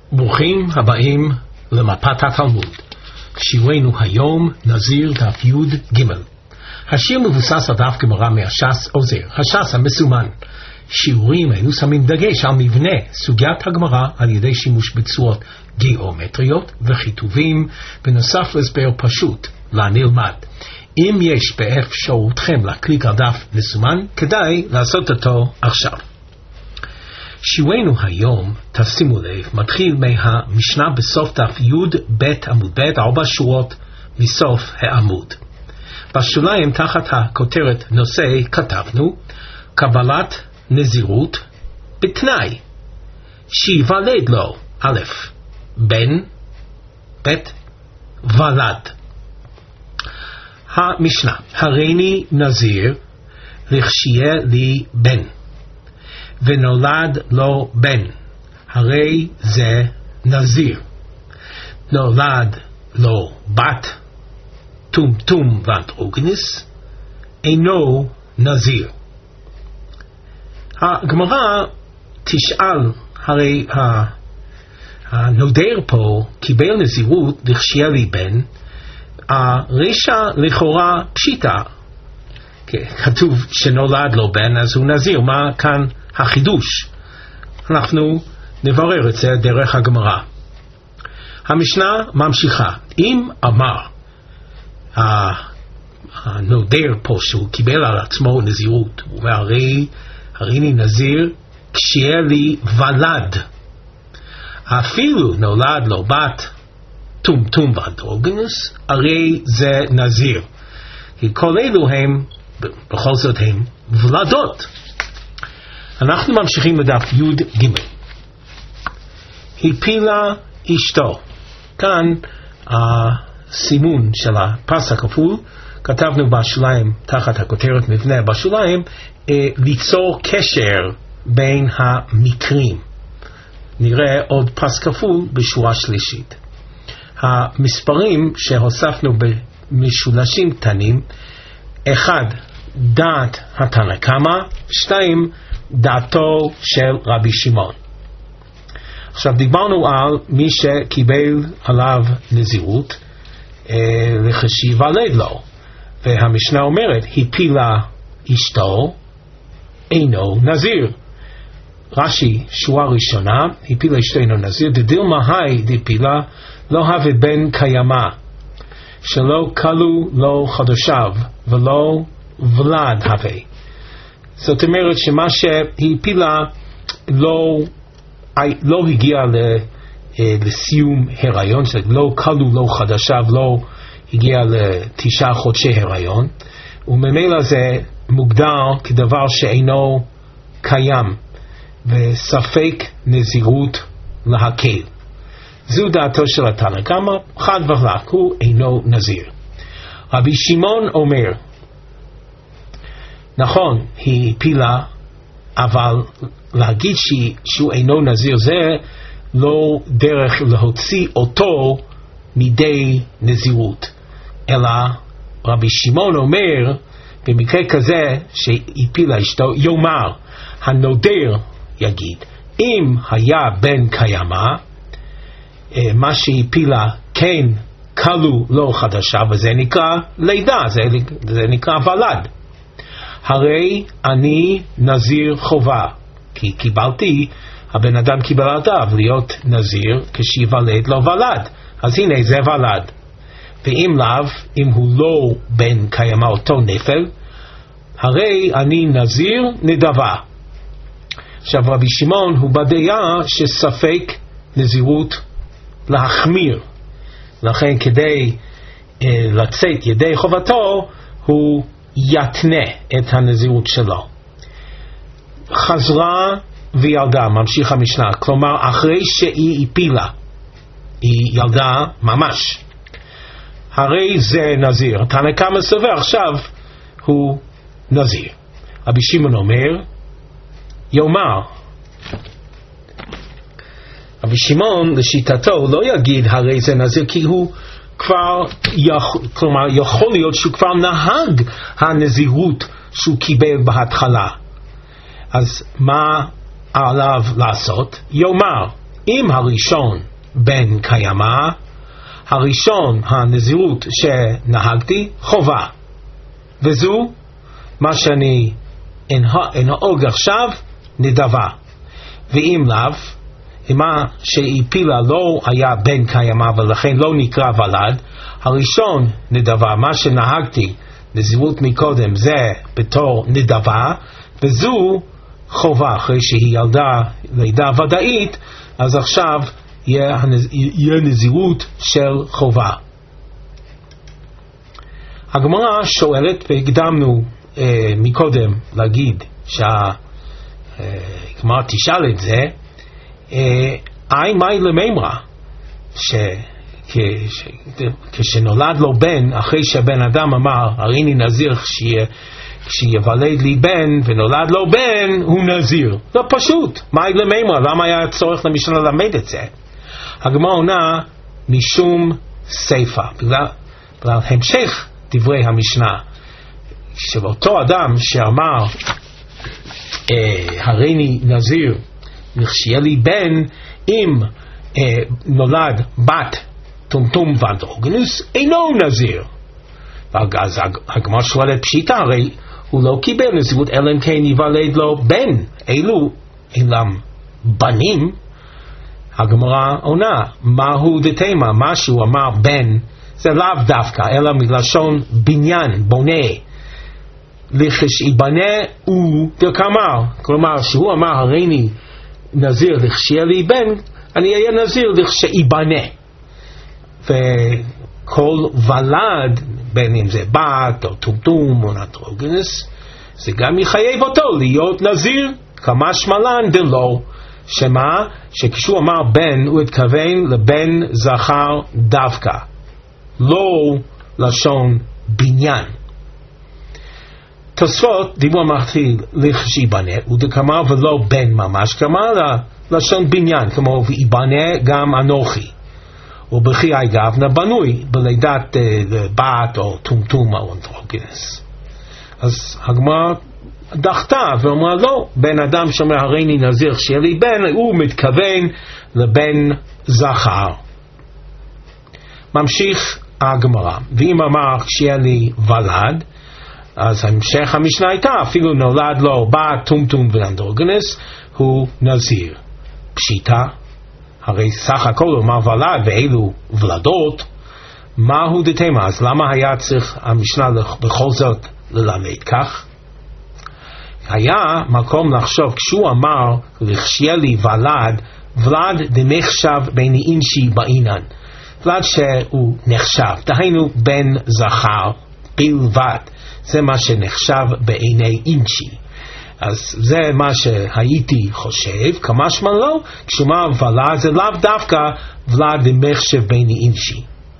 ברוכים הבאים למפת התלמוד. שיעורנו היום נזיר דף י' ג'. השיר מבוסס על דף גמרא מהש"ס עוזר, הש"ס המסומן. שיעורים אלו שמים דגש על מבנה סוגיית הגמרא על ידי שימוש בצורות גיאומטריות וכיתובים, בנוסף להסבר פשוט לנלמד. אם יש באפשרותכם להקליק על דף מסומן, כדאי לעשות אותו עכשיו. שיעורנו היום, תשימו לב, מתחיל מהמשנה בסוף דף י' ב' עמוד ב', 4 שורות מסוף העמוד. בשוליים תחת הכותרת נושא כתבנו קבלת נזירות בתנאי שיוולד לו א' בן, ב' ולד. המשנה, הריני נזיר לכשיהיה לי בן ונולד לו בן, הרי זה נזיר. נולד לו בת, טומטום ואנדרוגינוס, אינו נזיר. הגמרא תשאל, הרי הנודר פה קיבל נזירות לכשיהיה לי בן, הרשע לכאורה פשיטה, כתוב שנולד לו בן אז הוא נזיר. מה כאן החידוש? אנחנו נברר את זה דרך הגמרא. המשנה ממשיכה, אם אמר הנודר פה שהוא קיבל על עצמו נזירות, הוא אומר הריני נזיר כשיהיה לי ולד, אפילו נולד לו בת טומטום ואנדרוגינוס, הרי זה נזיר, כי כל אלו הם בכל זאת הם ולדות. אנחנו ממשיכים לדף י' ג'. הפילה אשתו. כאן הסימון של הפס הכפול, כתבנו בשוליים תחת הכותרת מבנה בשוליים, ליצור קשר בין המקרים. נראה עוד פס כפול בשורה שלישית. המספרים שהוספנו במשולשים קטנים, 1 דעת התנא קמא, 2 דעתו של רבי שמעון. עכשיו דיברנו על מי שקיבל עליו נזירות לכשיוולד לו, והמשנה אומרת הפילה אשתו אינו נזיר. רש"י שורה ראשונה, הפילה אשתו אינו נזיר, דדילמה היי דפילה לא הווה בן קיימא שלא כלו לו חדשיו ולא ולד הווה. זאת אומרת שמה שהפילה לא הגיע לסיום הריון, לא כלו לו חדשיו, לא הגיע ל9 חודשי הריון, וממילא זה מוגדר כדבר שאינו קיים וספק נזירות להקל. זו דעתו של התנא קמא, חד וחלק, הוא אינו נזיר. רבי שמעון אומר, נכון, היא הפילה, אבל להגיד שהוא אינו נזיר זה לא דרך להוציא אותו מידי נזירות, אלא רבי שמעון אומר, במקרה כזה שהפילה אשתו, יאמר, הנודר יגיד, אם היה בן קיימא, מה שהפילה כן כלו לו חדשה, וזה נקרא לידה, זה נקרא ולד. הרי אני נזיר חובה, כי קיבלתי, הבן אדם קיבל עליו להיות נזיר כשיוולד לו ולד, אז הנה זה ולד. ואם לאו, אם הוא לא בן קיימא אותו נפל, הרי אני נזיר נדבה. עכשיו רבי שמעון הוא בדעה שספק נזירות להחמיר, לכן כדי לצאת ידי חובתו הוא יתנה את הנזירות שלו. חזרה וילדה, ממשיך המשנה, כלומר אחרי שהיא הפילה, היא ילדה ממש, הרי זה נזיר. התנא קמא סובר עכשיו הוא נזיר. רבי שמעון אומר, יאמר, רבי שמעון לשיטתו לא יגיד הרי זה נזיר, כי הוא כבר כלומר יכול להיות שהוא כבר נהג הנזירות שהוא קיבל בהתחלה. אז מה עליו לעשות? יאמר, אם הראשון בן קיימא, הראשון הנזירות שנהגתי חובה, וזו מה שאני אנהוג עכשיו נדבה. ואם לאו, מה שהפילה לא היה בן קיימא ולכן לא נקרא ולד, הראשון נדבה, מה שנהגתי נזירות מקודם זה בתור נדבה, וזו חובה. אחרי שהיא ילדה לידה ודאית, אז עכשיו יהיה נזירות של חובה. הגמרא שואלת, והקדמנו מקודם להגיד שהגמרא תשאל את זה, מאי למימרא, כשנולד לו בן, אחרי שהבן אדם אמר הריני נזיר כשיוולד לי בן ונולד לו בן, הוא נזיר. זה פשוט, מאי למימרא, למה היה צורך למשנה ללמד את זה? הגמרא עונה משום סיפא, בגלל המשך דברי המשנה, שאותו אדם שאמר הריני נזיר לכשיהיה לי בן, אם נולד בת טומטום ואנדרוגינוס, אינו נזיר. אז הגמרא שואלת פשיטא, הרי הוא לא קיבל נזירות אלא אם כן ייוולד לו בן. אלו אינם בנים. הגמרא עונה, מהו דתימה, מה שהוא אמר בן זה לאו דווקא אלא מלשון בניין, בונה. לכשייבנה הוא דקאמר, כלומר שהוא אמר הריני נזיר לכשיהיה לי בן, אני אהיה נזיר לכשייבנה. וכל ולד, בין אם זה בת או טומטום או אנדרוגינוס, זה גם יחייב אותו להיות נזיר, כמשמע לן דלא, שמה? שכשהוא אמר בן הוא התכוון לבן זכר דווקא, לא לשון בניין. תוספות דיבור מתחיל לכשייבנה ודקאמר ולא בן ממש, כלומר לשון בניין, כמו ויבנה גם אנוכי, ובחיי גבנה בנוי בלידת בת או טומטום או אנדרוגינוס. אז הגמרא דחתה ואומרה לא, בן אדם שאומר הריני נזיר שיהיה לי בן, הוא מתכוון לבן זכר. ממשיך הגמרא, ואם אמר כשיהיה לי ולד, אז המשך המשנה הייתה אפילו נולד לו בת טומטום ואנדרוגינוס, הוא נזיר. פשיטא, הרי סך הכל הוא אמר ולד ואלו ולדות, מהו דתימה? אז למה היה צריך המשנה בכל זאת ללמד כך? היה מקום לחשוב, כשהוא אמר לכשיהיה לי ולד, ולד דנחשב בעיני אינשי בעינן, ולד שהוא נחשב, דהיינו בן זכר בלבד, זה מה שנחשב בעיני אינשי. אז זה מה שהייתי חושב, כמשמע לא, כשאומר ולד זה לאו דווקא ולד דנחשב בעיני אינשי.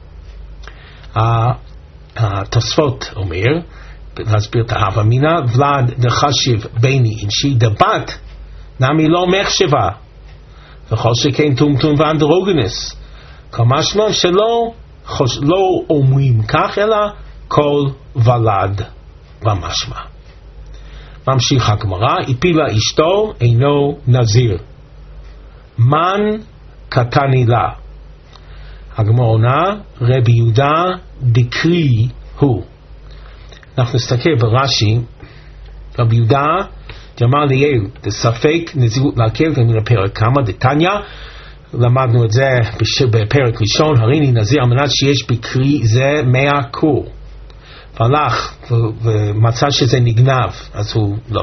התוספות אומר, להסביר את ההווה אמינא, ולד דחשיב בעיני אינשי, דבת נמי לא מחשבה, וכל שכן טומטום ואנדרוגינוס, כמשמע שלא לא אומרים כך, אלא כל ולד במשמע. ממשיך הגמרא, הפילה אשתו אינו נזיר, מן קטני לה. הגמרא עונה, רבי יהודה דקרי הוא. אנחנו נסתכל ברש"י, רבי יהודה אמר ליהו דספק נזירות להקל, מן הפרק כמה דתניא, למדנו את זה בפרק ראשון, הריני נזיר על מנת שיש בקרי זה 100 קור. והלך ומצא שזה נגנב, אז הוא לא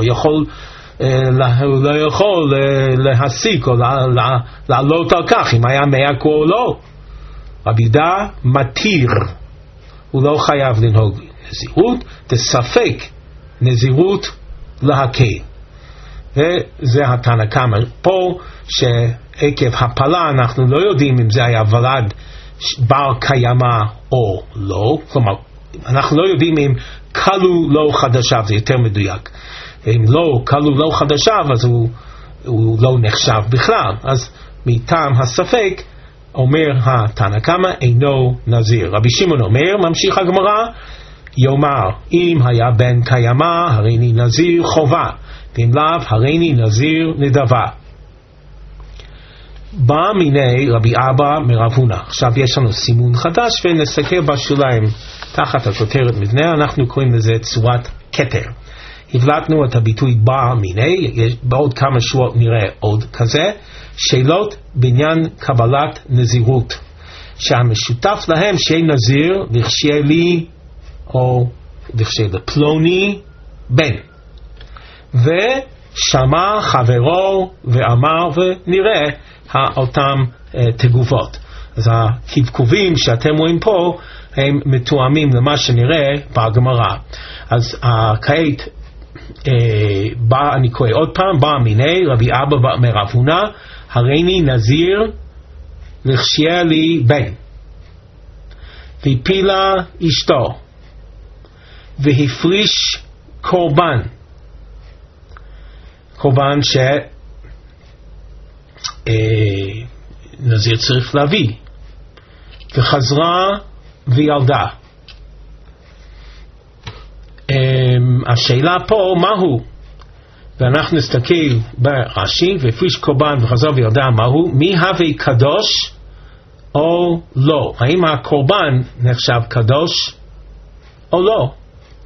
יכול להסיק או לעלות על כך אם היה 100 קור או לא. רבי יהודה מתיר, הוא לא חייב לנהוג נזירות, תספק נזירות להקל. וזה התנא קמא פה, שעקב הפלה אנחנו לא יודעים אם זה היה ולד בר קיימא או לא, כלומר אנחנו לא יודעים אם קלו לו חדשיו, זה יותר מדויק. אם לא קלו לו חדשיו, אז הוא לא נחשב בכלל. אז מטעם הספק אומר התנא קמא אינו נזיר. רבי שמעון אומר, ממשיך הגמרא, יאמר אם היה בן קיימא הריני נזיר חובה, ואם לאו הריני נזיר נדבה. בא מיני רבי אבא מרב הונא. עכשיו יש לנו סימון חדש ונסתכל בשוליים תחת הכותרת מבנה, אנחנו קוראים לזה צורת כתר. הבלטנו את הביטוי בא מיני, בעוד כמה שורות נראה עוד כזה. שאלות בעניין קבלת נזירות, שהמשותף להם שיהיה נזיר וכשיהיה לי או וכשיהיה לפלוני בן, ושמע חברו ואמר, ונראה אותם תגובות. אז הקבקובים שאתם רואים פה הם מתואמים למה שנראה בגמרא. אז כעת אני קורא עוד פעם, בא מיני רבי אבא מרב הונא, הריני נזיר לכשיהיה לי בן, והפילה אשתו והפריש קורבן נזיר צריך להביא, וחזרה וילדה. השאלה פה מהו, ואנחנו נסתכל ברש"י, והפריש קורבן וחזרה וילדה, מהו? מי הווה קדוש או לא? האם הקורבן נחשב קדוש או לא?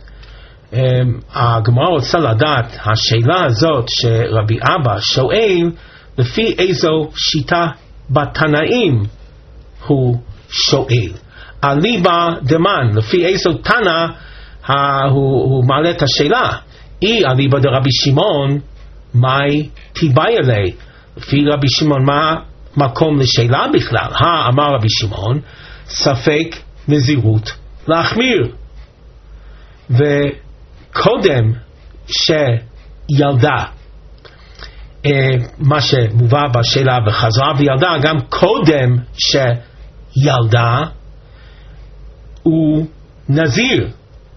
הגמרא רוצה לדעת, השאלה הזאת שרבי אבא שואל, לפי איזו שיטה בתנאים הוא שואל. אליבא דמן, לפי איזו תנא הוא מעלה את השאלה. אי אליבא דרבי שמעון, מאי תיבאי אלי? לפי רבי שמעון מה מקום לשאלה בכלל? אמר רבי שמעון, ספק נזירות להחמיר. וקודם שילדה, מה שמובא בשאלה וחזרה וילדה, גם קודם שילדה הוא נזיר.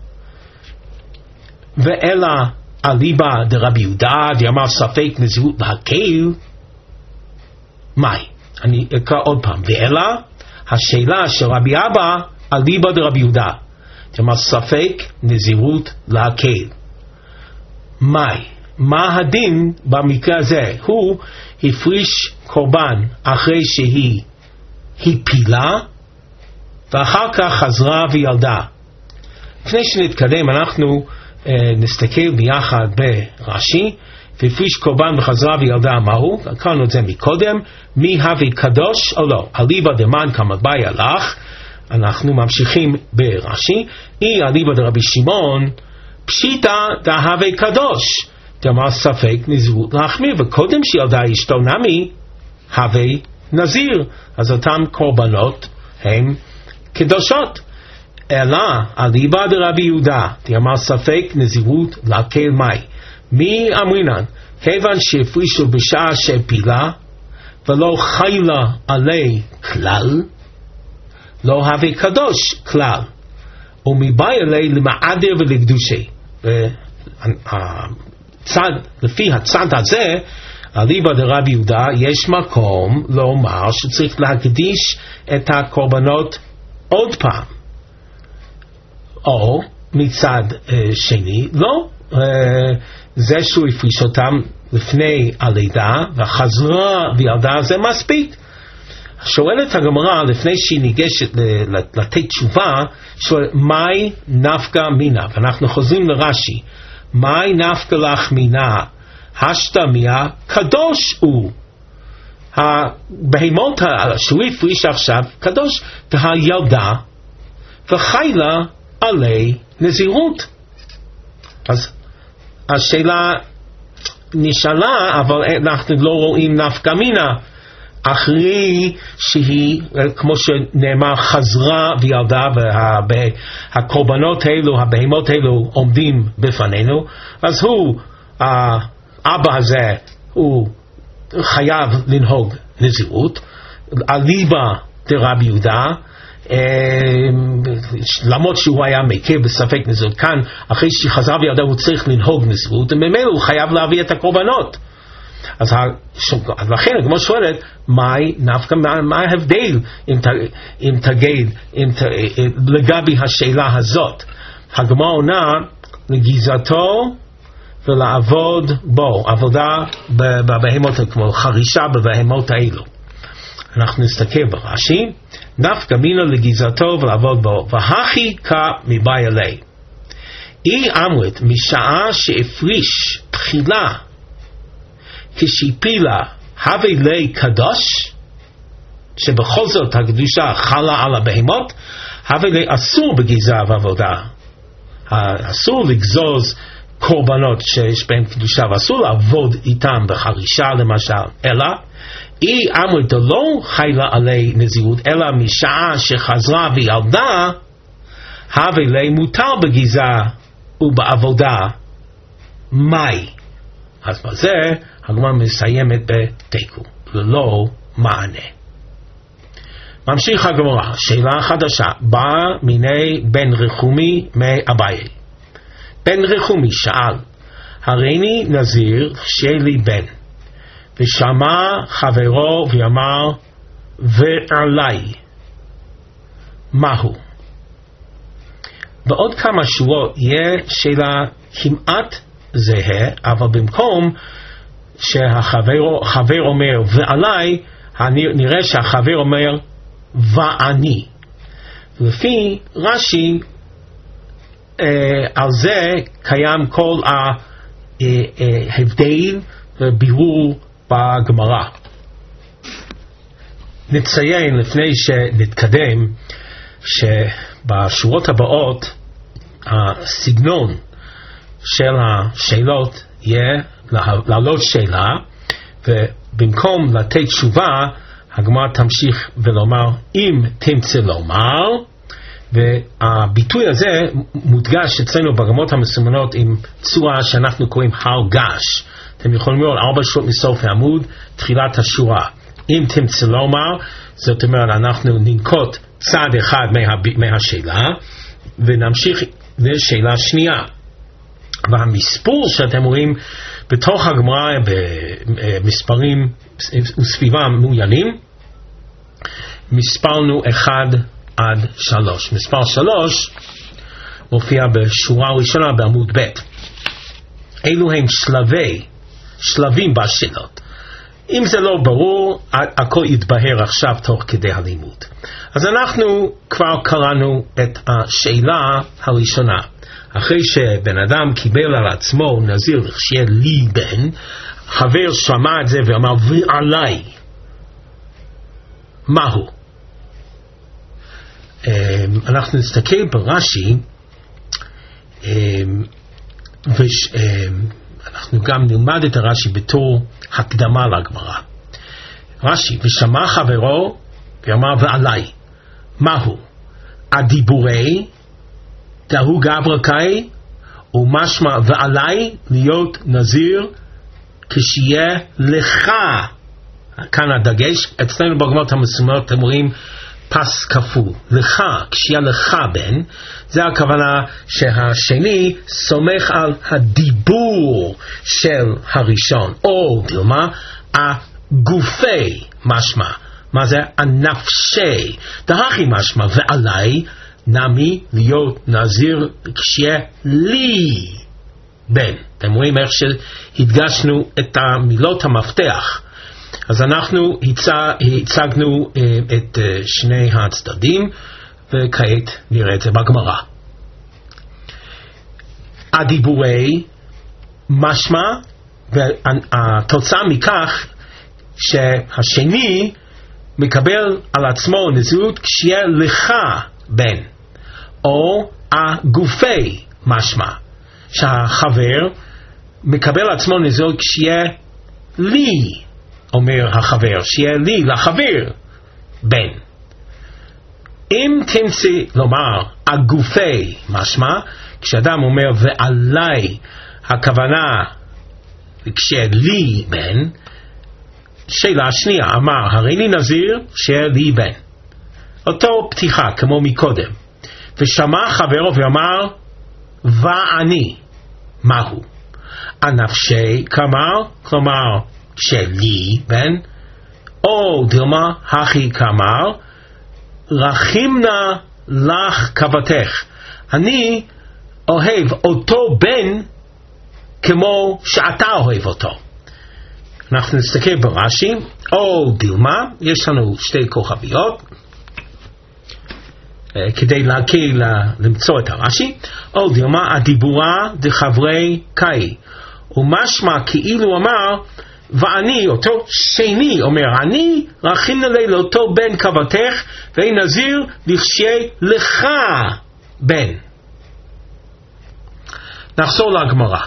ואלא אליבא דרבי יהודה דאמר ספק נזירות להקל, מאי? אני אקרא עוד פעם. ואלא השאלה של רבי אבא אליבא דרבי יהודה דאמר ספק נזירות להקל, מאי? מה הדין במקרה הזה? הוא הפריש קורבן אחרי שהיא הפילה ואחר כך חזרה וילדה. לפני שנתקדם אנחנו נסתכל ביחד ברש"י. והפריש קורבן וחזרה וילדה, מהו? קראנו את זה מקודם. מי הווה קדוש או לא? אליבא דמן כמבאי הלך. אנחנו ממשיכים ברש"י. אי אליבא דרבי שמעון פשיטא דהווה קדוש דאמר ספק נזירות להחמיר, וקודם שילדה אשתו נמי הווה נזיר, אז אותם קורבנות הם קדושות. אלא אליבא דרבי יהודה דאמר ספק נזירות להקל, מאי? מי אמרינן? כיוון שהפרישו בשעה שהפילה ולא חיילה עלי כלל, לא הווה קדוש כלל, ומבאי עלי למעדר ולקדושי. לפי הצד הזה אליבא דרבי יהודה יש מקום לומר שצריך להקדיש את הקורבנות עוד פעם, או מצד שני לא, זה שהוא הפריש אותם לפני הלידה וחזרה וילדה זה מספיק. שואלת הגמרא לפני שהיא ניגשת לתת תשובה, שואלת מאי נפקא מינה, ואנחנו חוזרים לרש"י. מאי נפקא לך מינה השתמיה קדוש הוא. הבהמות שהוא הפריש עכשיו קדוש, והילדה וחיילה עלי נזירות. אז השאלה נשאלה, אבל אנחנו לא רואים נפקא מינה אחרי שהיא, כמו שנאמר, חזרה וילדה והקורבנות האלו, הבהמות האלו עומדים בפנינו. אז הוא, האבא הזה, הוא חייב לנהוג נזירות. אליבא דרבי יהודה, למרות שהוא היה מקל בספק נזירות, כאן אחרי שחזרה וילדה הוא צריך לנהוג נזירות, וממילא הוא חייב להביא את הקורבנות. אז לכן כמו שואלת, מה ההבדל אם תגיד לגבי השאלה הזאת? הגמרא עונה לגזרתו ולעבוד בו, עבודה בבהמות, כמו חרישה בבהמות האלו. אנחנו נסתכל ברש"י, נפקא מינה לגזרתו ולעבוד בו, והכי כמבאי אלי. אי אמרת משעה שהפריש תחילה כשהפילה הווה לי קדוש, שבכל זאת הקדושה חלה על הבהמות, הווה לי אסור בגזרה ועבודה. אסור לגזוז קורבנות שיש בהם קדושה, ואסור לעבוד איתם בחרישה למשל, אלא אי אמרת לא חיילה עלי נזירות, אלא משעה שחזרה וילדה, הווה לי מותר בגזרה ובעבודה. מאי? אז בזה הגמרא מסיימת בתיקו, ללא מענה. ממשיך הגמרא, שאלה חדשה, באה מיני בן רחומי מאביי. בן רחומי שאל, הריני נזיר שיהיה לי בן, ושמע חברו ואמר, ועלי, מהו? בעוד כמה שורות יהיה שאלה כמעט זהה, אבל במקום שהחבר אומר ועלי, נראה שהחבר אומר ואני. לפי רש"י, על זה קיים כל ההבדל ובירור בגמרא. נציין לפני שנתקדם שבשורות הבאות הסגנון של השאלות יהיה להעלות שאלה, ובמקום לתת תשובה הגמרא תמשיך ולומר אם תמצא לומר, והביטוי הזה מודגש אצלנו בגמרות המסומנות עם צורה שאנחנו קוראים הר גש. אתם יכולים לראות 4 שורות מסוף העמוד, תחילת השורה. אם תמצא לומר, זאת אומרת אנחנו ננקוט צד אחד מהשאלה ונמשיך לשאלה שנייה. והמספור שאתם רואים בתוך הגמרא במספרים וסביבם מאוינים, מספרנו 1 עד 3. מספר 3 מופיע בשורה ראשונה בעמוד ב'. אלו הם שלבים בשאלות. אם זה לא ברור, הכל יתבהר עכשיו תוך כדי הלימוד. אז אנחנו כבר קראנו את השאלה הראשונה. אחרי שבן אדם קיבל על עצמו נזיר שיהיה לי בן, חבר שמע את זה ואמר ועלי, מהו? אנחנו נסתכל ברש"י, ואנחנו גם נלמד את הרש"י בתור הקדמה לגמרא. רש"י, ושמע חברו ואמר ועלי, מהו? הדיבורי דהו גברקאי ומשמע ועלי להיות נזיר כשיהיה לך, כאן הדגש, אצלנו בגמרות המסומנות אתם רואים פס כפול, לך, כשיהיה לך בן, זה הכוונה שהשני סומך על הדיבור של הראשון, או דילמה, הגופי משמע, מה זה? הנפשי, דהכי משמע ועלי, נמי להיות נזיר כשיהיה לי בן. אתם רואים איך שהדגשנו את המילות המפתח. אז אנחנו הצגנו את שני הצדדים, וכעת נראה את זה בגמרא. הדיבורי משמע, והתוצאה מכך שהשני מקבל על עצמו נזירות כשיהיה לך בן, או הגופי משמע, שהחבר מקבל על עצמו נזירות כשיהיה לי, אומר החבר, שיהיה לי לחבר בן. אם תמצא לומר הגופי משמע, כשאדם אומר ועלי, הכוונה כשיהיה לי בן, שאלה שנייה, אמר הריני נזיר שיהיה לי בן. אותו פתיחה כמו מקודם. ושמע חברו ואמר ואני, מהו? הנפשי כלומר שלי בן, או דילמה הכי כמר, רחימנה לך כבתך, אני אוהב אותו בן כמו שאתה אוהב אותו. אנחנו נסתכל ברש"י, או דילמה, יש לנו שתי כוכביות, כדי להקל למצוא את הרש"י, או דילמה, הדיבורה דחברי קאי, ומשמע כאילו אמר, ואני, אותו שני, אומר, אני רחימנה לי לאותו בן קבתך, ואין נזיר לכשי לך בן. נחזור לגמרא.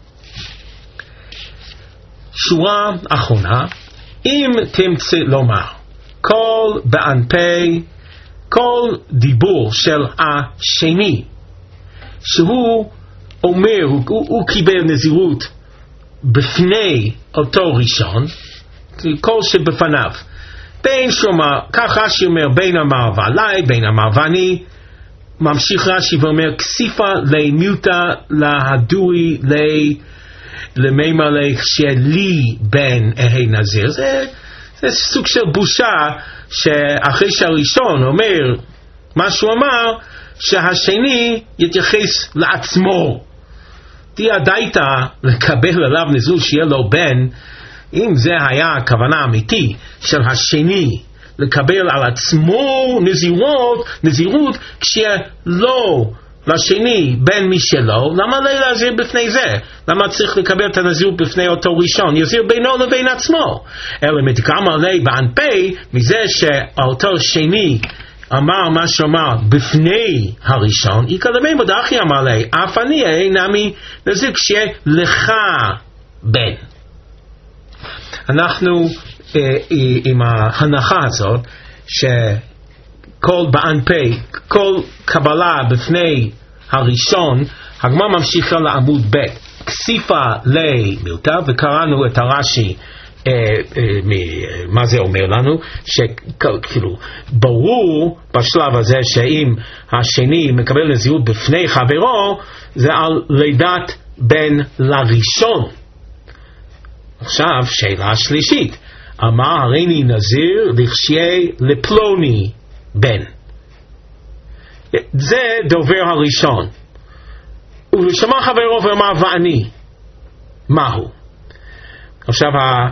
שורה אחרונה, אם תמצא לומר, כל בענפי, כל דיבור של השני, שהוא אומר, הוא קיבל נזירות בפני אותו ראשון, כל שבפניו, בין שאומר, כך רש"י אומר, בין אמר ועלי, בין אמר ואני, ממשיך רש"י ואומר, כסיפה למיוטה להדוי למימה שלי בן אהי נזיר. זה סוג של בושה שאחרי שהראשון אומר מה שהוא אמר, שהשני יתייחס לעצמו. תהיה דייתה לקבל עליו נזירות שיהיה לו בן, אם זה היה הכוונה האמיתי של השני לקבל על עצמו נזירות כשלא לשני בן משלו, למה לא להזהיר בפני זה? למה צריך לקבל את הנזירות בפני אותו ראשון? יזהיר בינו לבין עצמו. אלא מתקם עלי בענפי, מזה שאותו שני אמר מה שאמר בפני הראשון, יקדמי מודחי אמר לי, אף אני אינמי נזיר כשלך בן. אנחנו עם ההנחה הזאת שכל בענפי, כל קבלה בפני הראשון, הגמרא ממשיכה לעמוד ב' כסיפה למילתא, וקראנו את הרש"י, מה זה אומר לנו? שכאילו ברור בשלב הזה שאם השני מקבל נזירות בפני חברו, זה על לידת בן לראשון. עכשיו שאלה שלישית, אמר הריני נזיר לכשי לפלוני בן. זה דובר הראשון. הוא שמע חברו ואמר ואני, מהו? עכשיו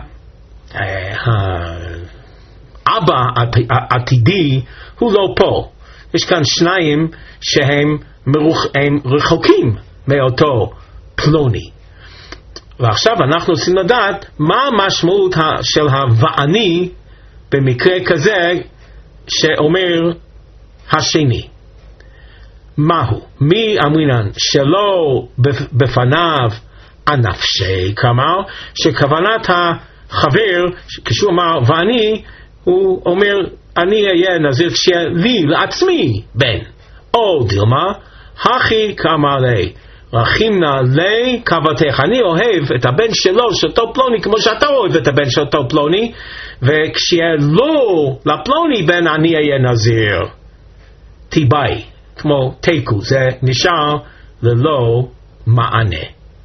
האבא העתידי הוא לא פה. יש כאן שניים שהם רחוקים מאותו פלוני. ועכשיו אנחנו רוצים לדעת מה המשמעות של הוואני במקרה כזה שאומר השני. מהו? מי אמרינן שלא בפניו הנפשי, כלומר שכוונת החבר כשהוא אמר ואני, הוא אומר אני אהיה נזיר כשלי לעצמי בן. או דילמה, הכי כאמר לי רחימנה לי קבתך, אני אוהב את הבן שלו שאותו פלוני כמו שאתה אוהב את הבן שאותו פלוני, וכשלא לפלוני בן אני אהיה נזיר. תיבאי, כמו תיקו, זה נשאר ללא מענה.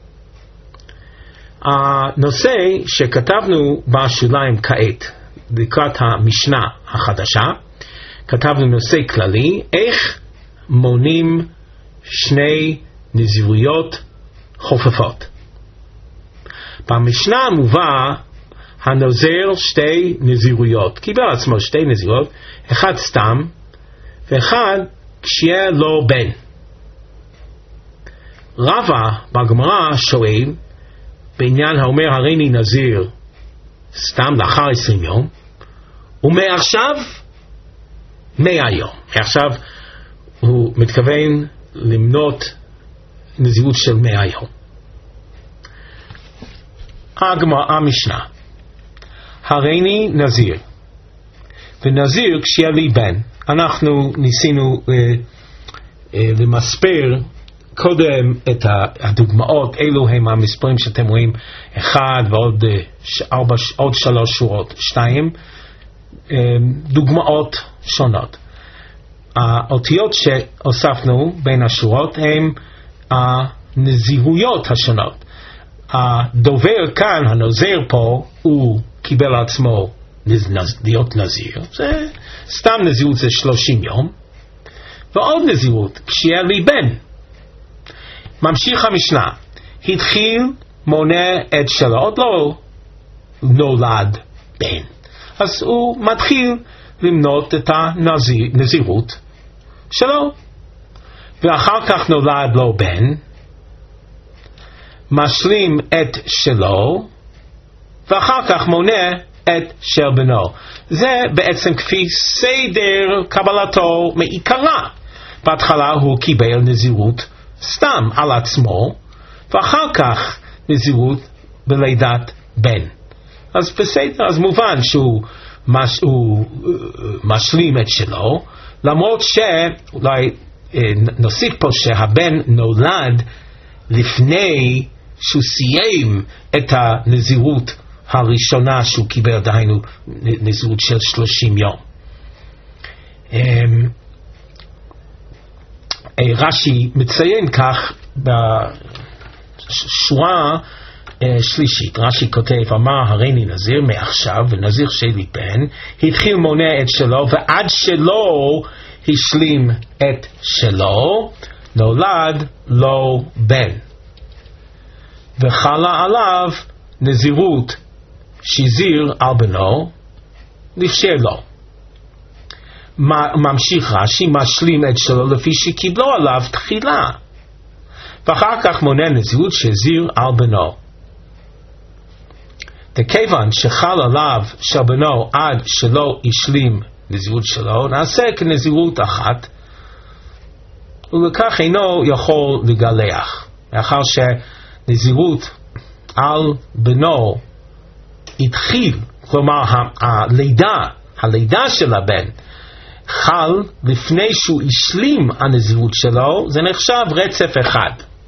הנושא שכתבנו בשוליים כעת לקראת המשנה החדשה, כתבנו נושא כללי, איך מונים שני נזירויות חופפות. במשנה מובא הנוזר שתי נזירויות, קיבל עצמו שתי נזירויות, אחד סתם ואחד כשיהיה לו בן. רבא בגמרא שואל בעניין האומר הריני נזיר סתם לאחר 20 יום, ומעכשיו 100 יום. עכשיו הוא מתכוון למנות נזירות של 100 יום. המשנה, הריני נזיר, ונזיר כשיהיה לי בן. אנחנו ניסינו למספר קודם את הדוגמאות, אלו הם המספרים שאתם רואים, 1 ועוד 3 שורות, 2 דוגמאות שונות. האותיות שהוספנו בין השורות הם הנזירויות השונות. הדובר כאן, הנוזר פה, הוא קיבל עצמו להיות נזיר. זה סתם נזירות, זה 30 יום. ועוד נזירות, כשיהיה לי בן. ממשיך המשנה, התחיל מונה את שלו, עוד נולד בן. אז הוא מתחיל למנות את הנזירות שלו, ואחר כך נולד לו בן, משלים את שלו, ואחר כך מונה את של בנו. זה בעצם כפי סדר קבלתו מעיקרה. בהתחלה הוא קיבל נזירות סתם על עצמו, ואחר כך נזירות בלידת בן. אז בסדר, אז מובן שהוא משלים את שלו, למרות שאולי נוסיף פה שהבן נולד לפני שהוא סיים את הנזירות הראשונה שהוא קיבל, דהיינו נזירות של 30 יום. רש"י מציין כך בשורה שלישית. רש"י כותב, אמר הריני נזיר מעכשיו, ונזיר שלי בן, התחיל מונה את שלו, ועד שלו השלים את שלו, נולד לו בן, וחלה עליו נזירות שהזיר על בנו, לפשר לו. ממשיך רש"י, משלים את שלו לפי שקיבלו עליו תחילה, ואחר כך מונה נזירות שהזיר על בנו. וכיוון שחל עליו של בנו עד שלא השלים נזירות שלו, נעשה כנזירות אחת, ולכך אינו יכול לגלח. מאחר שנזירות על בנו התחיל, כלומר הלידה של הבן חל לפני שהוא השלים הנזירות שלו, זה נחשב רצף אחד.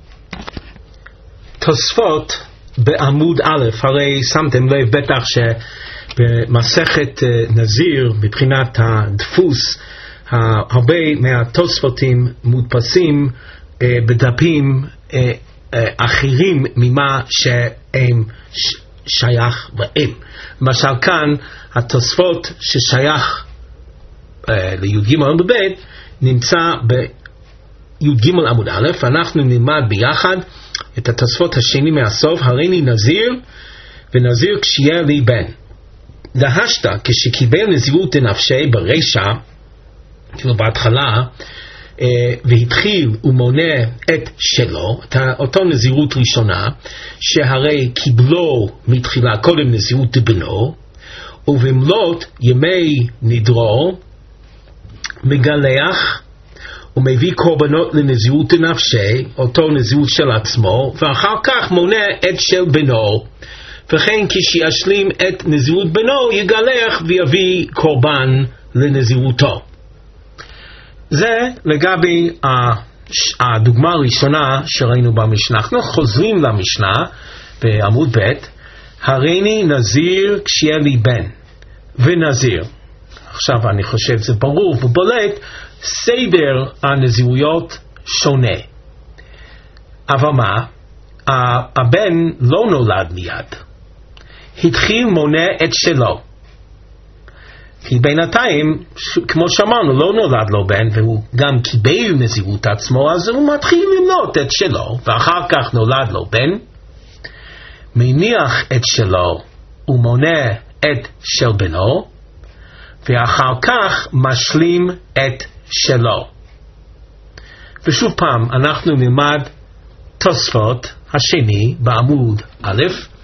תוספות בעמוד א', הרי שמתם לב בטח שבמסכת נזיר, מבחינת הדפוס, הרבה מהתוספותים מודפסים בדפים אחרים ממה שהם שייך להם. למשל כאן התוספות ששייך לי"ג עמוד ב' נמצא בי"ג עמוד א'. אנחנו נלמד ביחד את התוספות השני מהסוף. הריני נזיר, ונזיר כשיהיה לי בן. דהשתא, כשקיבל נזירות דנפשי ברישא, כאילו בהתחלה, והתחיל ומונה את שלו, אותו נזירות ראשונה, שהרי קיבלו מתחילה קודם נזירות דבנו, ובמלות ימי נדרו מגלח ומביא קורבנות לנזירות דנפשי, אותו נזירות של עצמו, ואחר כך מונה את של בנו, וכן כשישלים את נזירות בנו יגלח ויביא קורבן לנזירותו. זה לגבי הדוגמה הראשונה שראינו במשנה. אנחנו חוזרים למשנה בעמוד ב', הריני נזיר כשיהיה לי בן, ונזיר. עכשיו אני חושב זה ברור ובולט, סדר הנזירויות שונה. אבל מה? הבן לא נולד מיד. התחיל מונה את שלו. כי בינתיים, כמו שאמרנו, לא נולד לו בן, והוא גם קיבל נזירות עצמו, אז הוא מתחיל למנות את שלו, ואחר כך נולד לו בן, מניח את שלו, ומונה את של בנו, ואחר כך משלים את שלו. ושוב פעם, אנחנו נלמד תוספות השני בעמוד א',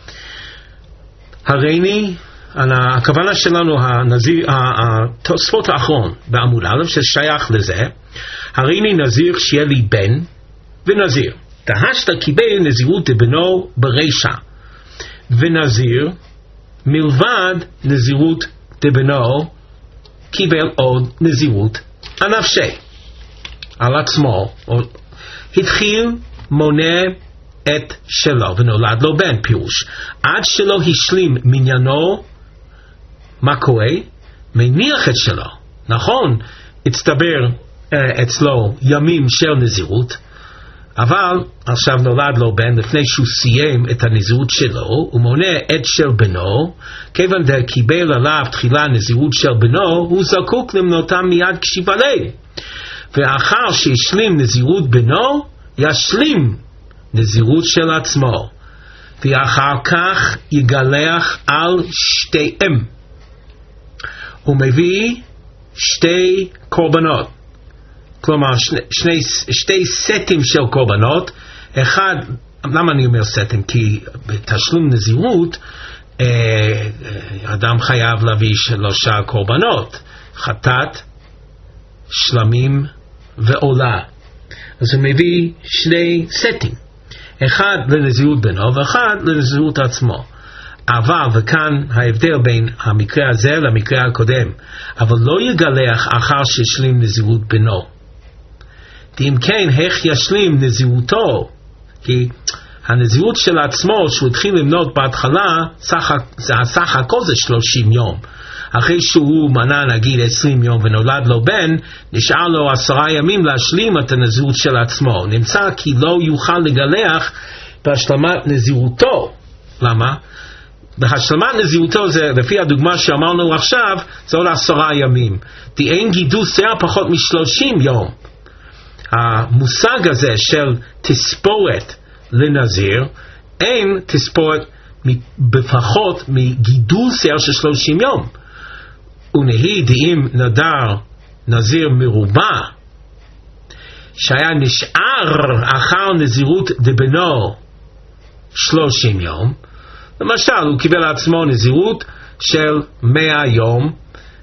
הריני, הכוונה שלנו, התוספות האחרון בעמוד א' ששייך לזה, הריני נזיר שיהיה לי בן ונזיר. דהשתא קיבל נזירות דבנו ברישא, ונזיר מלבד נזירות דבנו קיבל עוד נזירות הנפשי על עצמו, התחיל מונה את שלו ונולד לו בן. פירוש, עד שלא השלים מניינו, מה קורה? מניח את שלו. נכון, הצטבר אצלו ימים של נזירות, אבל עכשיו נולד לו בן לפני שהוא סיים את הנזירות שלו, הוא מונה את של בנו, כיוון דקיבל עליו תחילה נזירות של בנו, הוא זקוק למנותם מיד כשיוולד, ואחר שהשלים נזירות בנו, ישלים נזירות של עצמו. ואחר כך יגלח על שתיהם. הוא מביא שתי קורבנות, כלומר שתי סטים של קורבנות. אחד, למה אני אומר סטים? כי בתשלום נזירות אדם חייב להביא 3 קורבנות, חטאת, שלמים ועולה. אז הוא מביא 2 סטים, אחד לנזירות בנו ואחד לנזירות עצמו. אבל, וכאן ההבדל בין המקרה הזה למקרה הקודם, אבל לא יגלח אחר שישלים נזירות בנו. אם כן, איך ישלים נזירותו? כי הנזירות של עצמו שהוא התחיל למנות בהתחלה, סך הכל זה 30 יום. אחרי שהוא מנה נגיד 20 יום ונולד לו בן, נשאר לו 10 ימים להשלים את הנזירות של עצמו. נמצא כי לא יוכל לגלח בהשלמת נזירותו. למה? בהשלמת נזירותו זה, לפי הדוגמה שאמרנו עכשיו, זה עוד 10 ימים. אין גידול שיער פחות מ-30 יום. המושג הזה של תספורת לנזיר, אין תספורת בפחות מגידול שיער של 30 יום. ונהי דאם נדר נזיר מרובע, שהיה נשאר אחר נזירות דבנו 30 יום, למשל הוא קיבל לעצמו נזירות של 100 יום,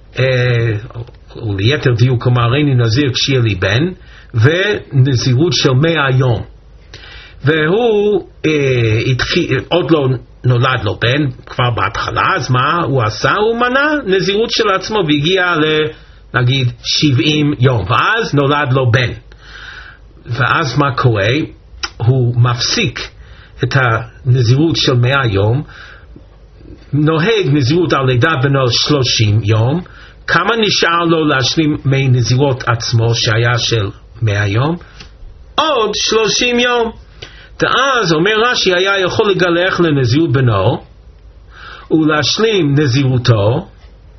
וליתר דיוק כלומר איני נזיר כשיהיה לי בן, ונזירות של 100 יום, והוא עוד לא נולד לו בן כבר בהתחלה. אז מה הוא עשה? הוא מנה נזירות של עצמו והגיע נגיד 70 יום, ואז נולד לו בן. ואז מה קורה? הוא מפסיק את הנזירות של 100 יום, נוהג נזירות על לידה בנו 30 יום. כמה נשאר לו להשלים מנזירות עצמו שהיה של 100 יום? עוד 30 יום. ואז אומר רש"י, היה יכול לגלח לנזירות בנו ולהשלים נזירותו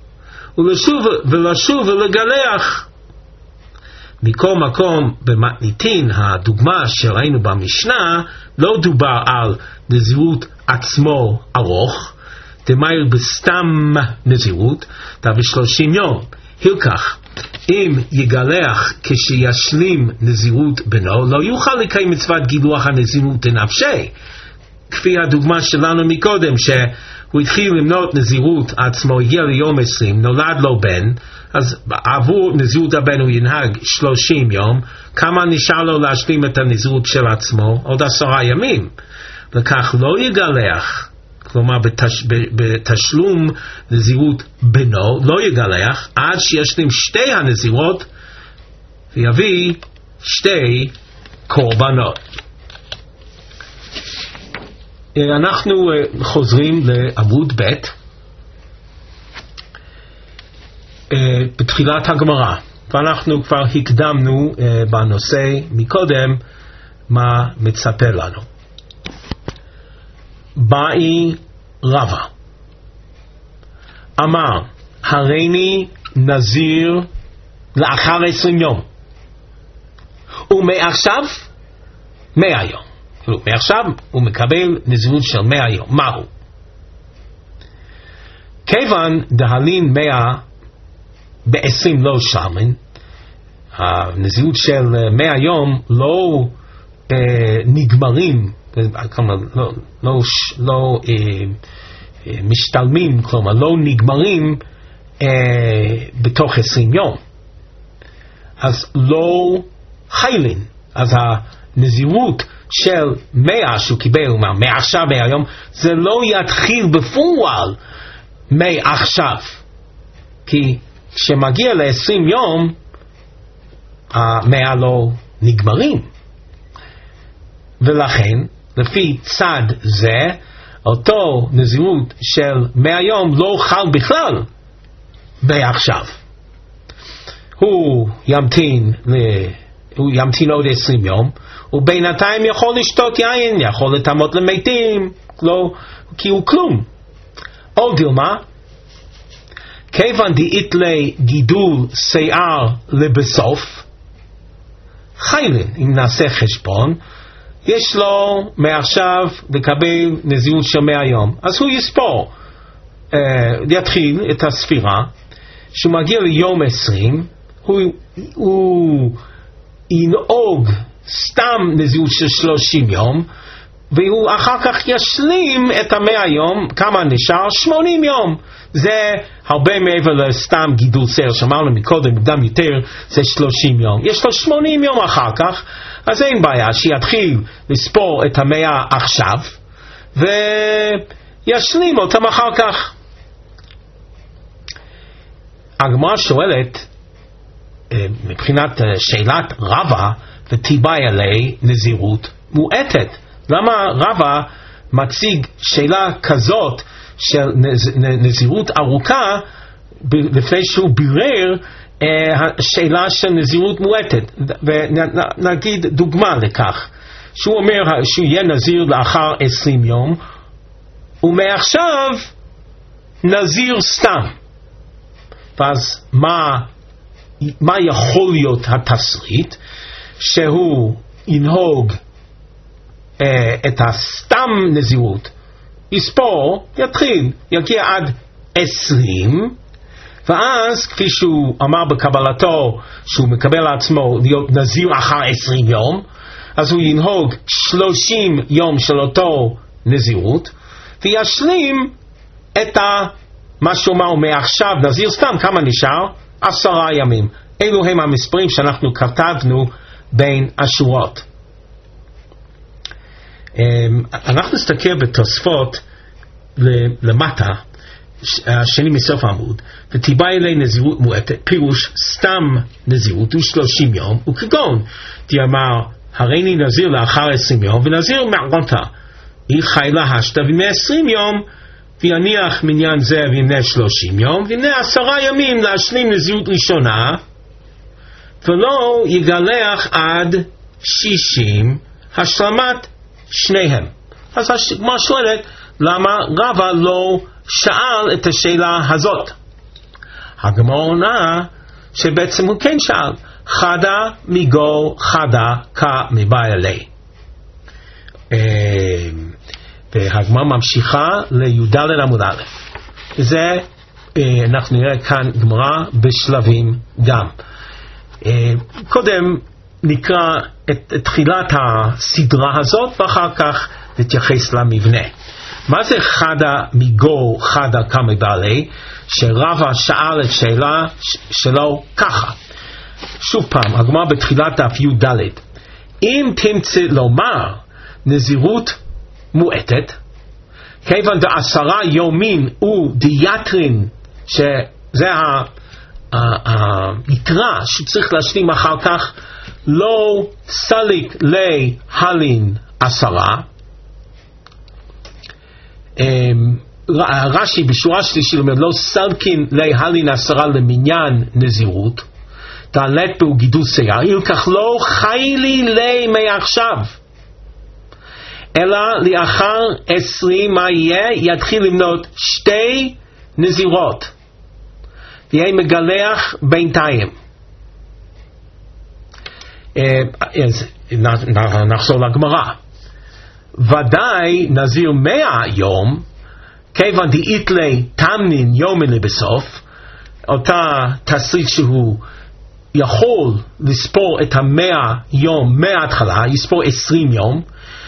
ולשוב ולגלח. מכל מקום במתניתין, הדוגמה שראינו במשנה, לא דובר על נזירות עצמו ארוך, דמאיר בסתם נזירות, דבי 30 יום. הילקח, אם יגלח כשישלים נזירות בנו, לא יוכל לקיים מצוות גילוח הנזירות לנפשי, כפי הדוגמה שלנו מקודם, שהוא התחיל למנות נזירות עצמו, הגיע ליום 20, נולד לו בן, אז עבור נזירות הבן הוא ינהג 30 יום. כמה נשאר לו להשלים את הנזירות של עצמו? עוד 10 ימים. לכך לא יגלח, כלומר בתשלום נזירות בנו לא יגלח עד שישלים 2 הנזירות ויביא 2 קורבנות. אנחנו חוזרים לעמוד ב' בתחילת הגמרא, ואנחנו כבר הקדמנו בנושא מקודם מה מצפה לנו. באי רבא אמר, הריני נזיר לאחר 20 יום, ומעכשיו 100 יום. מעכשיו הוא מקבל נזירות של 100 יום. מהו? כיוון דהלין 100 ב-20 לא שלמן, הנזירות של 100 יום לא נגמרים, כלומר לא משתלמים, כלומר לא נגמרים בתוך 20 יום. אז לא חיילין. אז הנזירות של 100 שהוא קיבל, מעכשיו 100 יום, זה לא יתחיל בפועל מעכשיו. כי כשמגיע ל-20 יום, 100 לא נגמרים. ולכן, לפי צד זה, אותו נזירות של 100 יום לא חל בכלל מעכשיו. הוא ימתין עוד 20 יום, ובינתיים יכול לשתות יין, יכול לטמות למתים, לא, כי הוא כלום. עוד דילמה, כיוון דאית לגידול שיער לבסוף, חיילין, אם נעשה חשבון, יש לו מעכשיו לקבל נזירות של 100 יום, אז הוא יספור, יתחיל את הספירה. כשהוא מגיע ליום 20 הוא ינהוג סתם נזירות של 30 יום, והוא אחר כך ישלים את 100 יום. כמה נשאר? 80 יום. זה הרבה מעבר לסתם גידול שיער שאמרנו מקודם, מוקדם יותר זה 30 יום. יש לו 80 יום אחר כך, אז אין בעיה שיתחיל לספור את 100 עכשיו וישלים אותם אחר כך. הגמרא שואלת מבחינת שאלת רבא וטיבאי עלי נזירות מועטת, למה רבא מציג שאלה כזאת של נזירות ארוכה לפני שהוא בירר שאלה של נזירות מועטת? ונגיד דוגמה לכך, שהוא אומר שהוא יהיה נזיר לאחר 20 יום ומעכשיו נזיר סתם. ואז מה יכול להיות התסריט? שהוא ינהוג את הסתם נזירות, יספור, יתחיל, יגיע עד 20, ואז כפי שהוא אמר בקבלתו שהוא מקבל לעצמו להיות נזיר אחר 20 יום, אז הוא ינהוג 30 יום של אותו נזירות וישלים את מה שהוא אמר מעכשיו נזיר סתם. כמה נשאר? 10 ימים. אלו הם המספרים שאנחנו כתבנו בין השורות. אנחנו נסתכל בתוספות למטה, השני מסוף העמוד, וטיבאי אלי נזירות מועטת, פירוש סתם נזירות הוא 30 יום, וכגון תאמר הריני נזיר לאחר 20 יום ונזיר מערונתה, היא חיילה השתה וימנה 20 יום ויניח מניין זה וימנה 30 יום וימנה 10 ימים להשלים נזירות ראשונה ולא יגלח עד 60 השלמת שניהם. אז הגמרא שואלת למה רבא לא שאל את השאלה הזאת. הגמרא עונה שבעצם הוא כן שאל, חדה מגו חדה כמבאי עלי. והגמרא ממשיכה לי"ד עמוד א'. זה אנחנו נראה כאן גמרא בשלבים גם. קודם נקרא את תחילת הסדרה הזאת ואחר כך נתייחס למבנה. מה זה חדה מגו חדה כמבאי עלי? שרבא שאל את שאלה שלו ככה. שוב פעם, הגמרא בתחילת דף י"ד, אם תמצא לומר נזירות מועטת, כיוון ד10 יומין ודיאטרין, שזה היתרה שצריך להשלים אחר כך, לא סליק להלין 10. רש"י בשורה שלישית אומר לא סלקין להלין 10 למניין נזירות, תעלת בו גידול שיער, ילקח לא חיילי לי מעכשיו, אלא לאחר 20 מה יהיה? יתחיל למנות 2 נזירות ויהיה מגלח בינתיים. נחזור לגמרא. ודאי נזיר 100 יום, כיוון דאית לי תמנין יומין לבסוף, אותה תסריט שהוא יכול לספור את 100 יום מההתחלה, יספור 20 יום,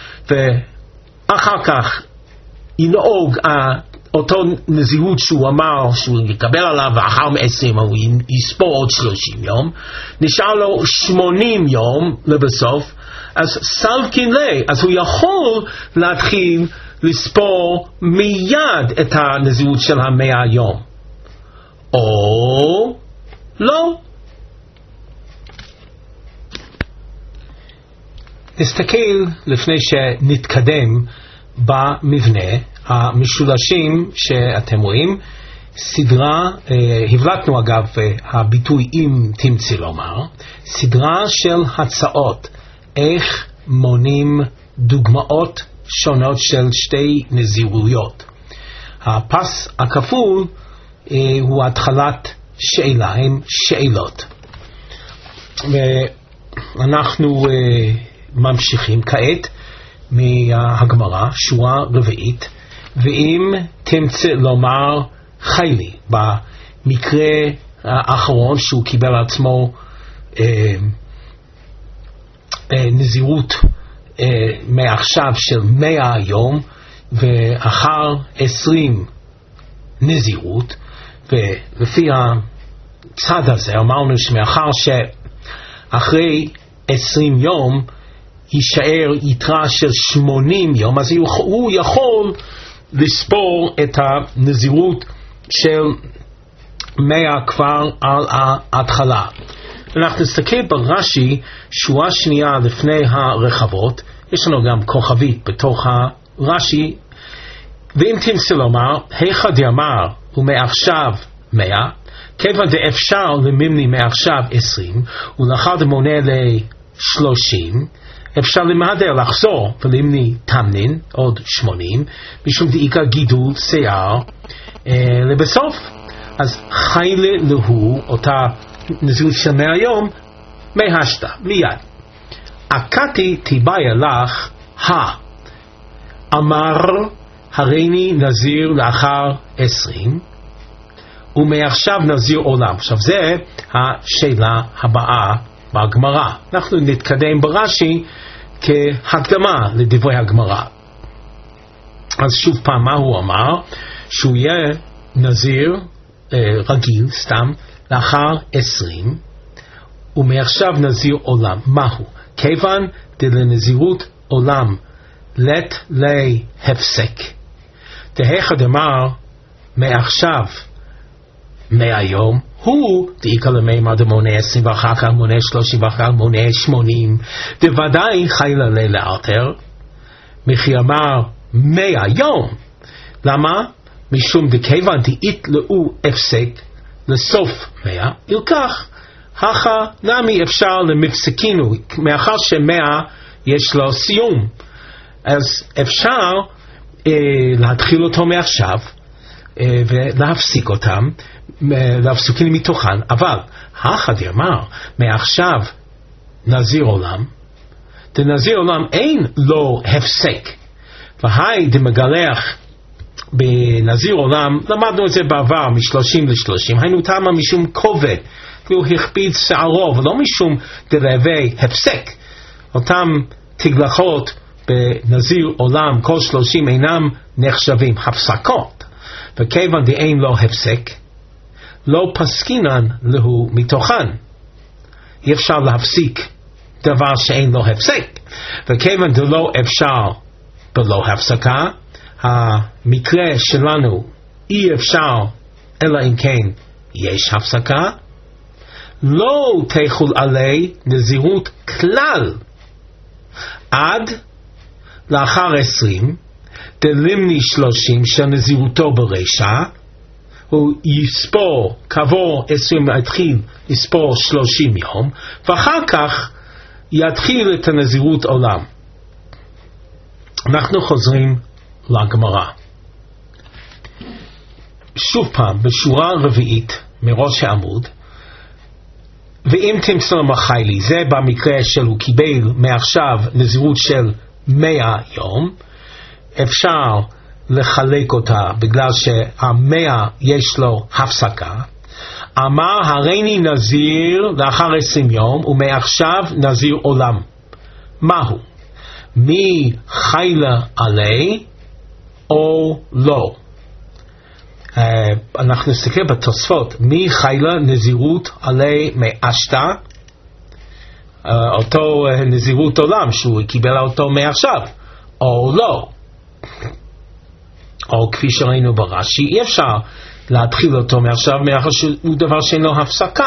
ואחר כך ינהוג אותו נזירות שהוא אמר שהוא יקבל עליו, ואחר 20 הוא יספור עוד 30 יום, נשאר לו 80 יום לבסוף, אז סלקין לי, אז הוא יכול להתחיל לספור מיד את הנזירות של 100 יום, או לא. נסתכל לפני שנתקדם במבנה המשולשים שאתם רואים. סדרה, הבלטנו אגב הביטוי אם תמצא לומר, סדרה של הצעות איך מונים דוגמאות שונות של 2 נזירויות. הפס הכפול הוא התחלת שאלה, הם שאלות. ואנחנו ממשיכים כעת מהגמרא, שורה רביעית, ואם תמצא לומר חיילי, במקרה האחרון שהוא קיבל עצמו נזירות מעכשיו של 100 יום, ואחר 20 נזירות, ולפי הצד הזה אמרנו שמאחר שאחרי 20 יום יישאר יתרה של 80 יום, אז הוא יכול לספור את הנזירות של 100 כבר על ההתחלה. אנחנו נסתכל ברש"י, שורה שנייה לפני הרחבות, יש לנו גם כוכבית בתוך הרש"י, ואם תמצא לומר, היכא דאמר ומעכשיו 100, כיוון דאפשר למימני מעכשיו 20, ולאחר דמונה ל-30, אפשר למהדר לחזור ולמני תמנין עוד 80, משום דאיקה גידול שיער לבסוף. אז חיילה להו, אותה נזירות של 100 יום, מהשתה, מיד. עקתי תיבאיה לך, אמר הריני נזיר לאחר 20, ומעכשיו נזיר עולם. עכשיו זה השאלה הבאה בגמרא. אנחנו נתקדם ברש"י כהקדמה לדברי הגמרא. אז שוב פעם, מה הוא אמר? שהוא יהיה נזיר רגיל, סתם, לאחר 20, ומעכשיו נזיר עולם. מהו? כיוון דלנזירות עולם לת להפסק. דהיכא דאמר מעכשיו 100 יום, הוא דאיקה למימר דמונה 20 ואחר כך מונה 30 ואחר כך מונה 80, דוודאי חיילה לאלתר, מכי אמר 100 יום. למה? משום דכיוון דאיתלאו הפסק לסוף 100, ילקח הכא נמי אפשר למפסקינו, מאחר ש100 יש לו סיום, אז אפשר להתחיל אותו מעכשיו ולהפסיק אותם, להפסוקים מתוכן. אבל הכא דאמר מעכשיו נזיר עולם, דנזיר עולם אין לו הפסק, והי דמגלח בנזיר עולם, למדנו את זה בעבר מ-30 ל-30, היינו תמה משום כובד, הוא הכביד שערו, ולא משום דרעבי הפסק. אותם תגלחות בנזיר עולם כל 30 אינם נחשבים הפסקות, וכיוון דאין לו הפסק, לא פסקינן לו מתוכן. אי אפשר להפסיק דבר שאין לו הפסק, וכיוון דלא אפשר בלא הפסקה, המקרה שלנו אי אפשר אלא אם כן יש הפסקה, לא תחול עלי נזירות כלל עד לאחר 20, דלמני 30 של נזירותו ברשע, הוא יספור כעבור 20, יתחיל לספור 30 יום, ואחר כך יתחיל את הנזירות עולם. אנחנו חוזרים לגמרא. שוב פעם, בשורה רביעית מראש העמוד, ואם תמצא לומר חיילי, זה במקרה של הוא קיבל מעכשיו נזירות של 100 יום, אפשר לחלק אותה בגלל שה100 יש לו הפסקה. אמר הריני נזיר לאחר 20 יום, ומעכשיו נזיר עולם. מהו? מי חיילה עלי או לא? אנחנו נסתכל בתוספות, מי חיילה נזירות עלי מאשתה, אותו נזירות עולם שהוא קיבל אותו מעכשיו, או לא, או כפי שראינו ברש"י, אי אפשר להתחיל אותו מעכשיו, מאחר שהוא דבר שאין לו הפסקה.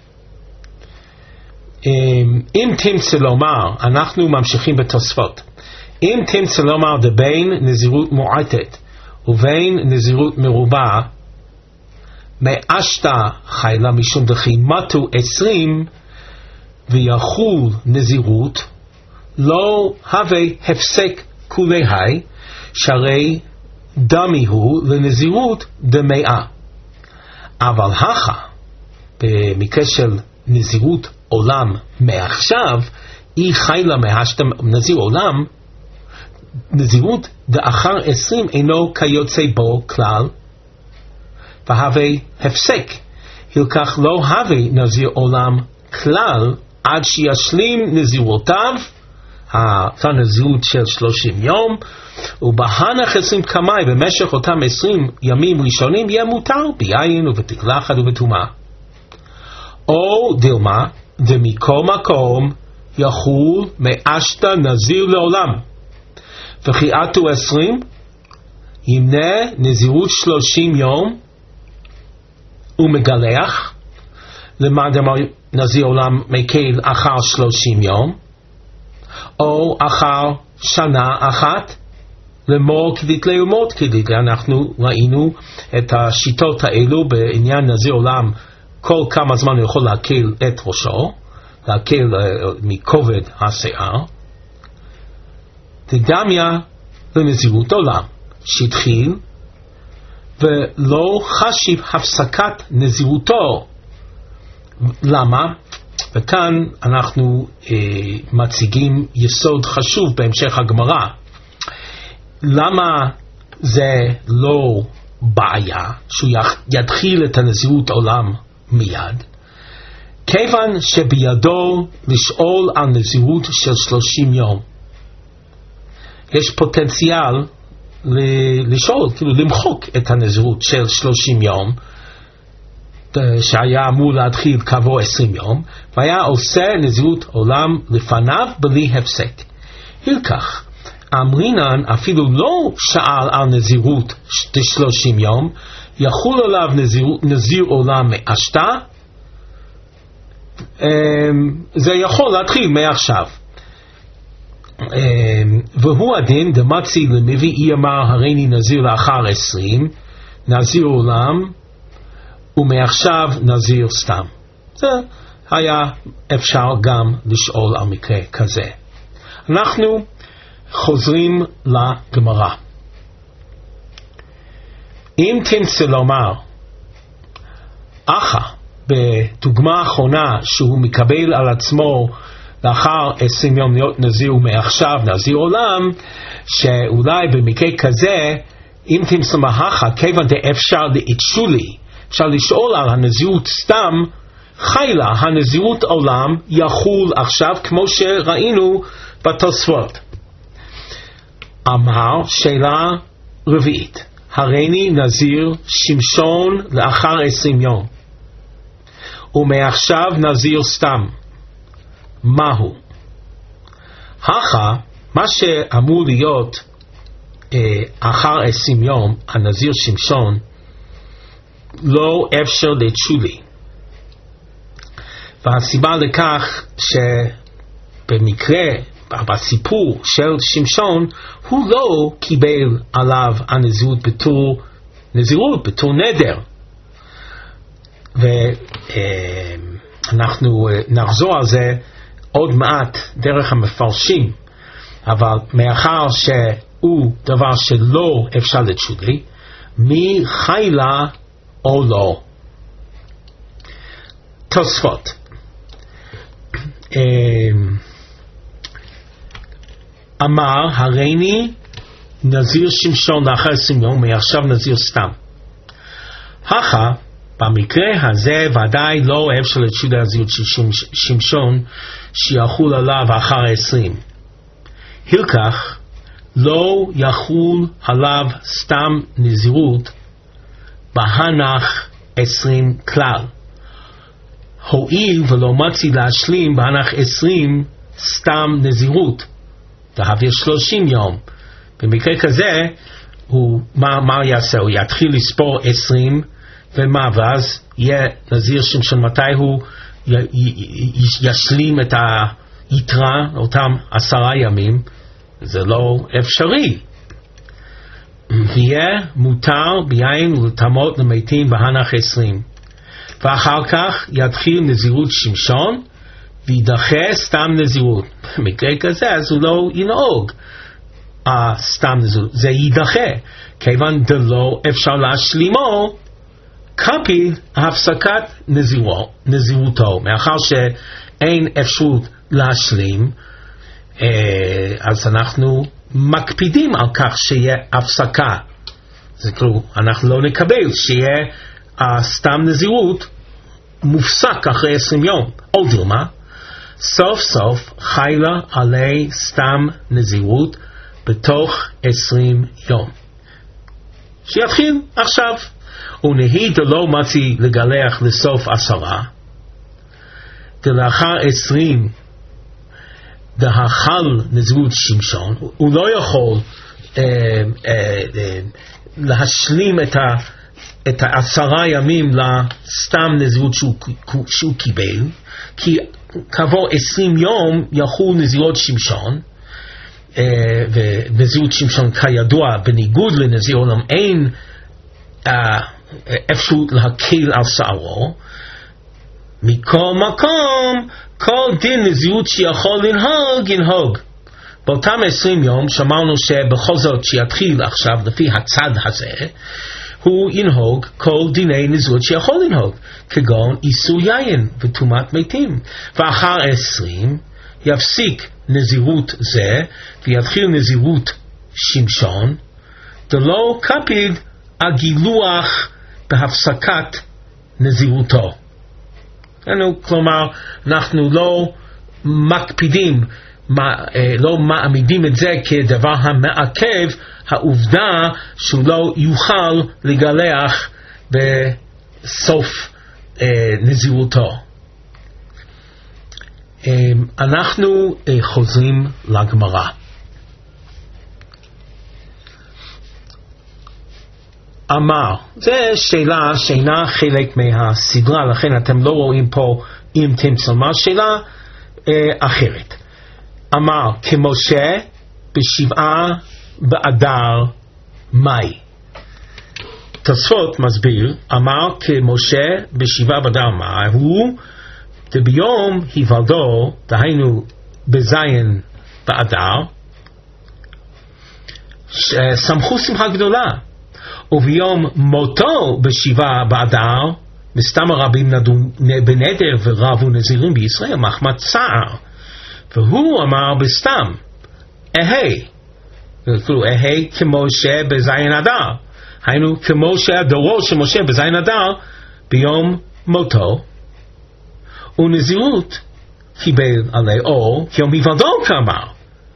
אם תמצא לומר, אנחנו ממשיכים בתוספות, אם תמצא לומר דבין נזירות מועטת ובין נזירות מרובה, מאשתה חיילה משום דכי מתו 20 ויחול נזירות, לא הווה הפסק כולי היי, שהרי דמי הוא לנזירות דמאה. אבל הכא במקרה של נזירות עולם מעכשיו, אי חיילה מהשתה נזיר עולם, נזירות דאחר 20 אינו כיוצא בו כלל, והווה הפסק. הלקח לא הווה נזיר עולם כלל עד שישלים נזירותיו, הנזירות של 30 יום, ובהנח 20 קמאי במשך אותם 20 ימים ראשונים יהיה מותר ביין ובתקלחת ובטומאה. או דילמה דמכל מקום יחול מאשתא נזיר לעולם, וכי עטו 20 ימנה נזירות 30 יום ומגלח, למד נזיר עולם מקל אחר 30 יום, או אחר שנה אחת, למור כדית ליומות כדית. אנחנו ראינו את השיטות האלו בעניין נזיר עולם, כל כמה זמן הוא יכול להקל את ראשו, להקל מכובד השיער. תדמיה לנזירות עולם שהתחיל ולא חשיב הפסקת נזירותו. למה? וכאן אנחנו מציגים יסוד חשוב בהמשך הגמרא. למה זה לא בעיה שהוא יתחיל את הנזירות עולם מיד? כיוון שבידו לשאול על נזירות של 30 יום. יש פוטנציאל לשאול, כאילו למחוק את הנזירות של 30 יום, שהיה אמור להתחיל כעבור 20 יום, והיה עושה נזירות עולם לפניו בלי הפסק. הלקח, אמרינן אפילו לא שאל על נזירות 30 יום, יחול עליו נזיר עולם מאשתה, זה יכול להתחיל מעכשיו. והוא הדין דמצי למביא אי אמר הריני נזיר לאחר 20, נזיר עולם ומעכשיו נזיר סתם. זה היה אפשר גם לשאול על מקרה כזה. אנחנו חוזרים לגמרא. אם תמצא לומר אחא בדוגמה האחרונה שהוא מקבל על עצמו לאחר 20 יום להיות נזיר ומעכשיו נזיר עולם, שאולי במקרה כזה אם תמצא מהכה כיוון דאפשר לאצ'ולי, אפשר לשאול על הנזירות סתם, חיילה הנזירות עולם יחול עכשיו כמו שראינו בתוספות. אמר שאלה רביעית, הריני נזיר שמשון לאחר 20 יום ומעכשיו נזיר סתם, מהו? מה שאמור להיות אחר 20 יום הנזיר שמשון לא אפשר לצ'ולי, והסיבה לכך שבמקרה בסיפור של שמשון הוא לא קיבל עליו הנזירות בתור נזירות, בתור נדר, ואנחנו נחזור על זה עוד מעט דרך המפרשים, אבל מאחר שהוא דבר שלא אפשר לצ'ולי, מי חיילה או לא. תוספות, אמר הריני נזיר שמשון לאחר 20 יום מעכשיו נזיר סתם. במקרה הזה ודאי לא אפשר לצ'ולי נזירות של שמשון שיחול עליו אחר 20. הלקח לא יחול עליו סתם נזירות בהנח 20 כלל, הואיל ולא מצי להשלים בהנח 20 סתם נזירות להעביר 30 יום. במקרה כזה מה יעשה? הוא יתחיל לספור 20 ומה, ואז יהיה נזיר שמשון מתי הוא ישלים את היתרה, אותם 10 ימים. זה לא אפשרי. יהיה מותר ביין ולטמאות למתים בהנח 20, ואחר כך יתחיל נזירות שמשון וידחה סתם נזירות. במקרה כזה אז הוא לא ינהוג סתם נזירות, זה יידחה כיוון דלא אפשר להשלימו כפיל הפסקת נזירותו. מאחר שאין אפשרות להשלים, אז אנחנו מקפידים על כך שיהיה הפסקה. זה כאילו, אנחנו לא נקבל שיהיה סתם נזירות מופסק אחרי 20 יום. או דילמה, סוף סוף חיילה עלי סתם נזירות בתוך 20 יום. שיתחיל עכשיו. ונהי דלא מצי לגלח לסוף 10, דלאחר 20 דהחל נזירות שמשון, הוא לא יכול להשלים את 10 ימים לסתם נזירות שהוא קיבל, כי כעבור 20 יום יחול נזירות שמשון, ונזירות שמשון כידוע בניגוד לנזיר עולם אין אפשרות להקל על שערו. מכל מקום כל דין נזירות שיכול לנהוג ינהוג. באותם 20 יום שמענו שבכל זאת שיתחיל עכשיו לפי הצד הזה הוא ינהוג כל דיני נזירות שיכול לנהוג, כגון איסור יין וטומאת מתים. ואחר 20 יפסיק נזירות זה ויתחיל נזירות שמשון, דלא קפיד הגילוח בהפסקת נזירותו. כלומר, אנחנו לא מקפידים, לא מעמידים את זה כדבר המעכב העובדה שהוא לא יוכל לגלח בסוף נזירותו. אנחנו חוזרים לגמרא. אמר, זה שאלה שאינה חלק מהסדרה, לכן אתם לא רואים פה אם תמצא, מה שאלה אחרת. אמר, כמשה בשבעה באדר מאי. תוספות מסביר, אמר כמשה בשבעה באדר מאי, הוא ביום היוולדו, דהיינו בזין באדר, שמחו שמחה גדולה. וביום מותו בשבעה באדר, מסתם הרבים נדעו בנדר ורבו נזירים בישראל מחמת צער, והוא אמר בסתם אהי כמו שבזין אדר, היינו כמו שהדורו של משה בזין אדר ביום מותו, ונזירות קיבל עלי אור כי יום היוולדו כאמר,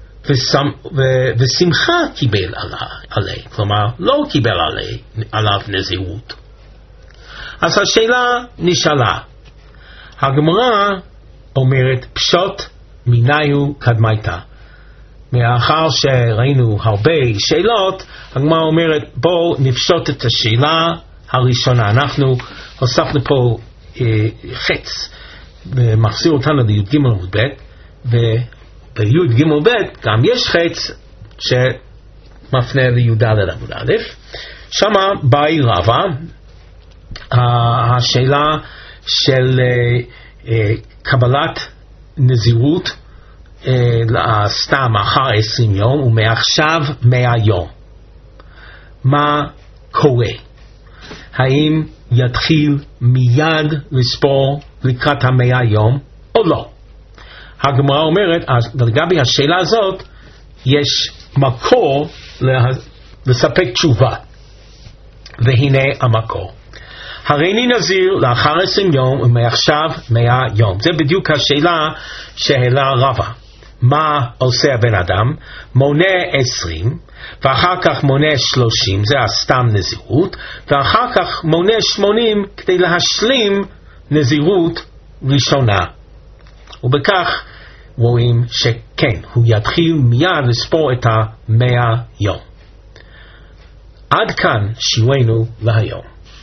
ושמחה קיבל עלי, כלומר לא קיבל עליו נזירות. אז השאלה נשאלה, הגמרא אומרת פשוט מיניו קדמייתא. מאחר שראינו הרבה שאלות, הגמרא אומרת בואו נפשוט את השאלה הראשונה. אנחנו הוספנו פה חץ ומחזיר אותנו לי"ג עמוד ב', בי"ג ב' גם יש חץ שמפנה לי"ד עמוד א'. שמה באי רבא, השאלה של קבלת נזירות סתם אחר 20 יום ומעכשיו 100 יום. מה קורה? האם יתחיל מיד לספור לקראת 100 יום או לא? הגמרא אומרת, לגבי השאלה הזאת יש מקור לספק תשובה, והנה המקור. הריני נזיר לאחר 20 יום ומעכשיו 100 יום. זה בדיוק השאלה שהעלה רבא. מה עושה הבן אדם? מונה 20 ואחר כך מונה 30, זה הסתם נזירות, ואחר כך מונה 80 כדי להשלים נזירות ראשונה. ובכך רואים שכן, הוא יתחיל מיד לספור את 100 יום. עד כאן שיעורנו להיום.